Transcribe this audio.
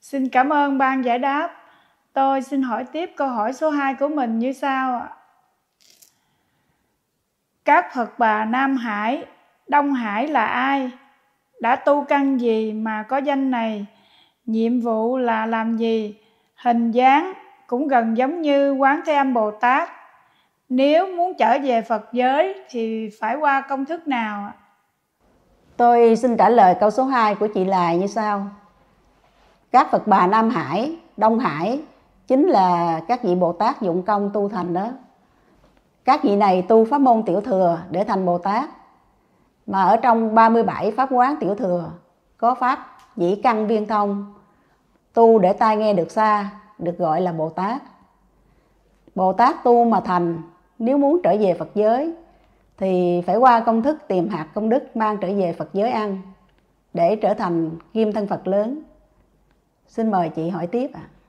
Xin cảm ơn ban giải đáp. Tôi xin hỏi tiếp câu hỏi số 2 của mình như sau ạ. Các Phật Bà Nam Hải, Đông Hải là ai? Đã tu căn gì mà có danh này? Nhiệm vụ là làm gì? Hình dáng cũng gần giống như Quán Thế Âm Bồ Tát. Nếu muốn trở về Phật giới thì phải qua công thức nào? Tôi xin trả lời câu số 2 của chị Lài như sau. Các Phật Bà Nam Hải, Đông Hải chính là các vị Bồ Tát dụng công tu thành đó. Các vị này tu pháp môn tiểu thừa để thành Bồ Tát. Mà ở trong 37 pháp quán tiểu thừa có pháp dĩ căn viên thông, tu để tai nghe được xa, được gọi là Bồ Tát. Bồ Tát tu mà thành, nếu muốn trở về Phật giới thì phải qua công thức tìm hạt công đức mang trở về Phật giới ăn để trở thành kim thân Phật lớn. Xin mời chị hỏi tiếp ạ.